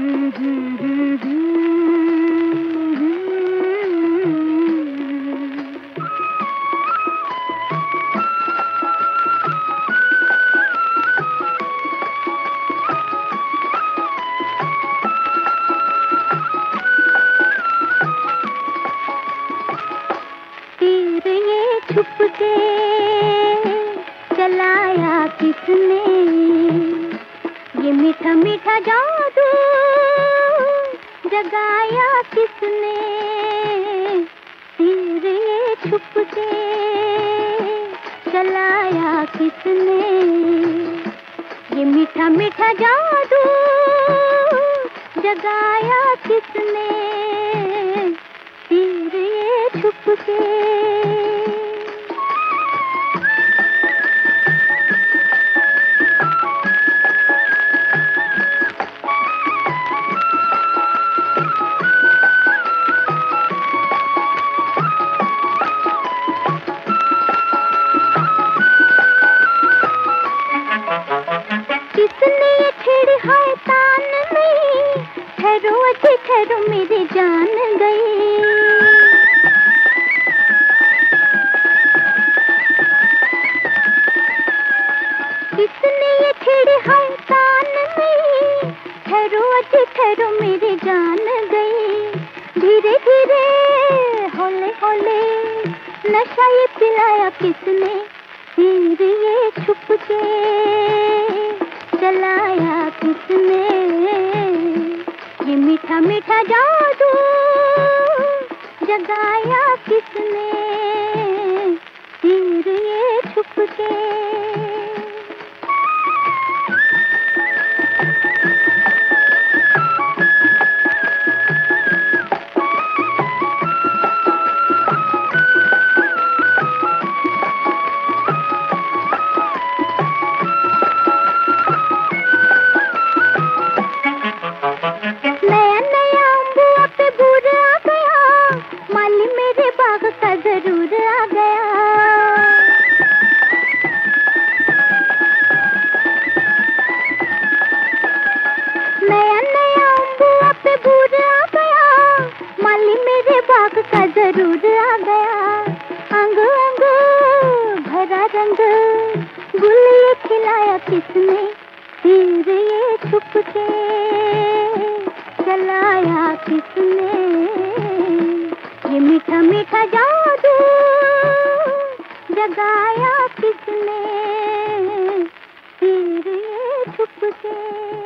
छुप के चलाया किसने, ये मीठा मीठा जादू जगाया किसने। तीर ये छुप के चलाया किसने, ये मीठा मीठा जादू जगाया किसने। तीर ये छुप के किसने ये छेड़ी है तान में, ठहरो अजी ठहरो मेरी जान गई। किसने ये छेड़ी है तान में, ठहरो अजी ठहरो मेरी जान गई। धीरे धीरे हौले हौले नशा ये पिलाया किसने। तीर ये छुप के चलाया किसने, ये मीठा मीठा जादू जगाया किसने। तीर ये छुप के जरूर आ गया। नया नया बुआ पे बूढ़ आ गया, माली मेरे बाग का जरूर आ गया। अंग अंग भरा रंग गुल ये खिलाया किसने। तीर ये छुप के चलाया किसने, ये मीठा मीठा जादू जगाया किसने। तीर ये छुप के